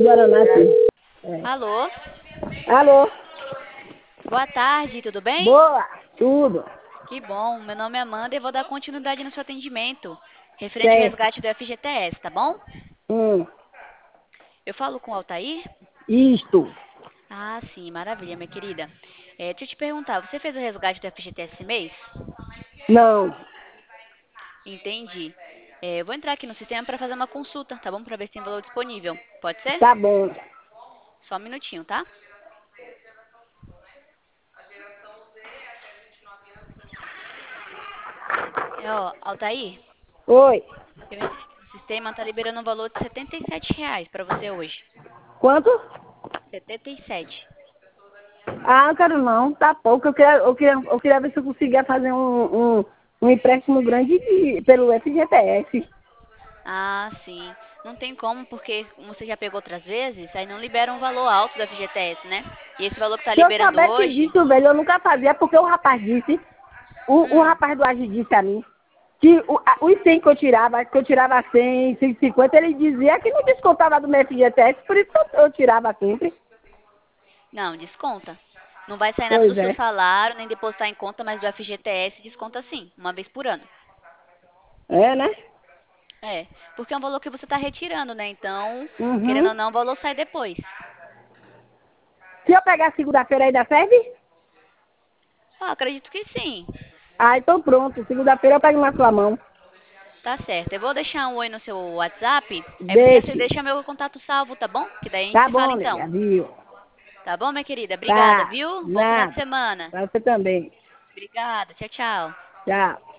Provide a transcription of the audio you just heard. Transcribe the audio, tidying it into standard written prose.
Guaraná aqui. É. Alô? Alô? Boa tarde, tudo bem? Boa, tudo. Que bom, meu nome é Amanda e vou dar continuidade no seu atendimento, referente ao Certo. resgate do FGTS, tá bom? Hum. Eu falo com o Altair? Isto. Ah, sim, maravilha, minha querida. Deixa eu te perguntar, você fez o resgate do FGTS esse mês? Não. Entendi. Eu vou entrar aqui no sistema para fazer uma consulta, tá bom? Para ver se tem valor disponível. Pode ser? Tá bom. Só um minutinho, tá? Altair, Oi. eu entrei aqui no sistema, tá liberando um valor de R$ 77 para você hoje. Quanto? 77. Ah, não quero não. Tá pouco. Eu queria ver se eu conseguia fazer um empréstimo grande pelo FGTS. Ah, sim. Não tem como, porque como você já pegou outras vezes, aí não libera um valor alto do FGTS, né? E esse valor que tá Se eu liberando soubesse hoje. disso, velho, eu nunca fazia, porque o rapaz disse, o Hum, rapaz do Agi disse a mim, que os 100 que eu tirava 100, 150, ele dizia que não descontava do meu FGTS, por isso eu tirava sempre. não, desconta. Não vai sair nada do Pois seu é. salário, nem depositar em conta, mas do FGTS desconta sim, uma vez por ano. É, né? É, porque é um valor que você está retirando, né? Então, querendo Uhum. ou não, o valor sai depois. Se eu pegar segunda-feira ainda serve? Ah, acredito que sim. Ah, então pronto. Segunda-feira eu pego na sua mão. Tá certo. Eu vou deixar um oi no seu WhatsApp, aí você Deixe. deixa meu contato salvo, tá bom? Que daí a gente Tá se fala bom, então. nega, viu? Tá bom, minha querida? Obrigada, Tá. viu? Bom final de Nada. semana. Pra você também. Obrigada. Tchau, tchau. Tchau.